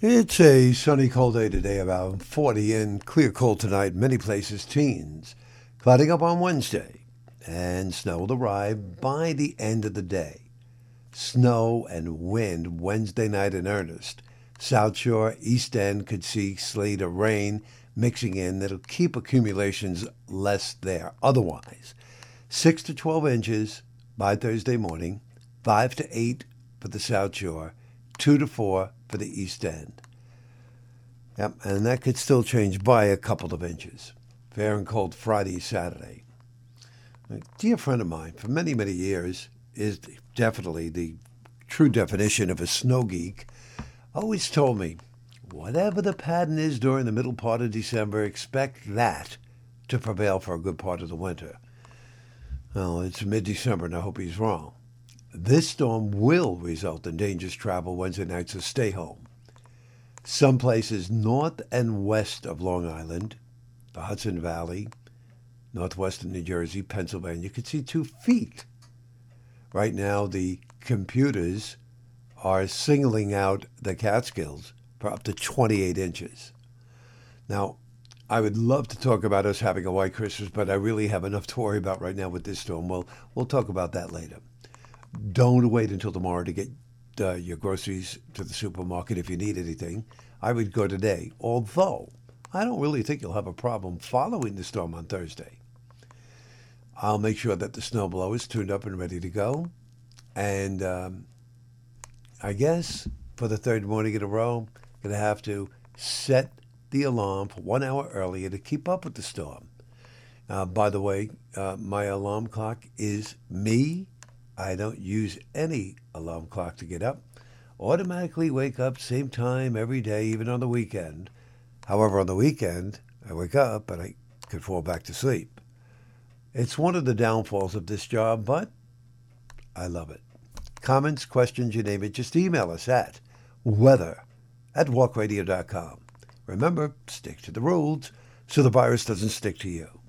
It's a sunny, cold day today, about 40, and clear cold tonight. Many places, teens. Clouding up on Wednesday, and snow will arrive by the end of the day. Snow and wind Wednesday night in earnest. South Shore, East End could see sleet or rain mixing in that'll keep accumulations less there. Otherwise, 6 to 12 inches by Thursday morning, 5 to 8 for the South Shore, 2 to 4 for the East End. Yep, and that could still change by a couple of inches. Fair and cold Friday, Saturday. A dear friend of mine, for many, many years, is definitely the true definition of a snow geek, always told me, whatever the pattern is during the middle part of December, expect that to prevail for a good part of the winter. Well, it's mid-December, and I hope he's wrong. This storm will result in dangerous travel Wednesday night, so stay home. Some places north and west of Long Island, the Hudson Valley, northwestern New Jersey, Pennsylvania, you could see 2 feet. Right now, the computers are singling out the Catskills for up to 28 inches. Now, I would love to talk about us having a white Christmas, but I really have enough to worry about right now with this storm. We'll talk about that later. Don't wait until tomorrow to get your groceries to the supermarket if you need anything. I would go today, although I don't really think you'll have a problem following the storm on Thursday. I'll make sure that the snowblower is tuned up and ready to go. And I guess for the third morning in a row, I'm going to have to set the alarm for 1 hour earlier to keep up with the storm. By the way, my alarm clock is me. I don't use any alarm clock to get up. Automatically wake up same time every day, even on the weekend. However, on the weekend, I wake up and I could fall back to sleep. It's one of the downfalls of this job, but I love it. Comments, questions, you name it, just email us at weather@walkradio.com. Remember, stick to the rules so the virus doesn't stick to you.